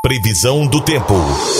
Previsão do tempo.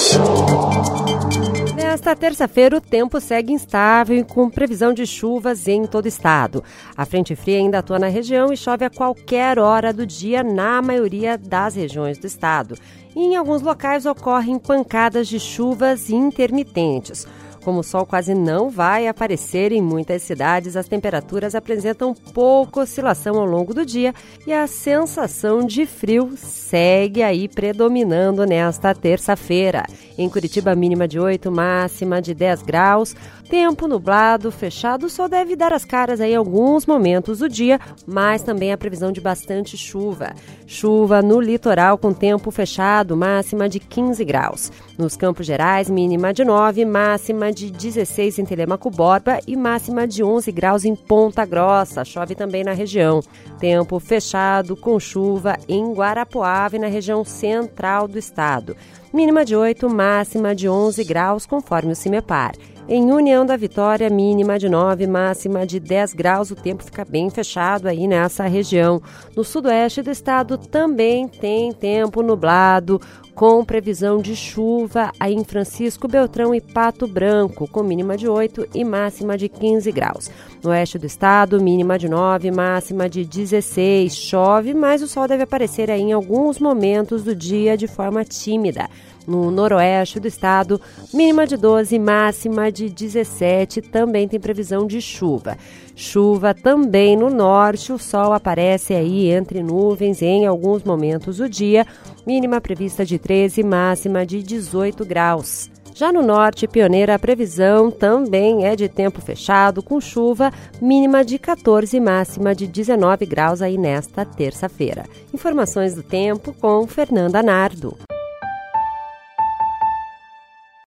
Nesta terça-feira, o tempo segue instável e com previsão de chuvas em todo o estado. A frente fria ainda atua na região e chove a qualquer hora do dia na maioria das regiões do estado. E em alguns locais ocorrem pancadas de chuvas intermitentes. Como o sol quase não vai aparecer em muitas cidades, as temperaturas apresentam pouca oscilação ao longo do dia e a sensação de frio segue aí predominando nesta terça-feira. Em Curitiba, mínima de 8, máxima de 10 graus. Tempo nublado, fechado, só deve dar as caras aí em alguns momentos do dia, mas também a previsão de bastante chuva. Chuva no litoral com tempo fechado, máxima de 15 graus. Nos Campos Gerais, mínima de 9, máxima de 16 em Telêmaco Borba e máxima de 11 graus em Ponta Grossa. Chove também na região. Tempo fechado com chuva em Guarapuava e na região central do estado. Mínima de 8, máxima de 11 graus, conforme o CIMEPAR. Em União da Vitória, mínima de 9, máxima de 10 graus. O tempo fica bem fechado aí nessa região. No sudoeste do estado também tem tempo nublado, com previsão de chuva aí em Francisco Beltrão e Pato Branco, com mínima de 8 e máxima de 15 graus. No oeste do estado, mínima de 9, máxima de 16. Chove, mas o sol deve aparecer aí em alguns momentos do dia de forma tímida. No noroeste do estado, mínima de 12, máxima de 17, também tem previsão de chuva. Chuva também no norte, o sol aparece aí entre nuvens em alguns momentos do dia, mínima prevista de 13, máxima de 18 graus. Já no norte, Pioneira, a previsão também é de tempo fechado, com chuva, mínima de 14, máxima de 19 graus aí nesta terça-feira. Informações do tempo com Fernanda Nardo.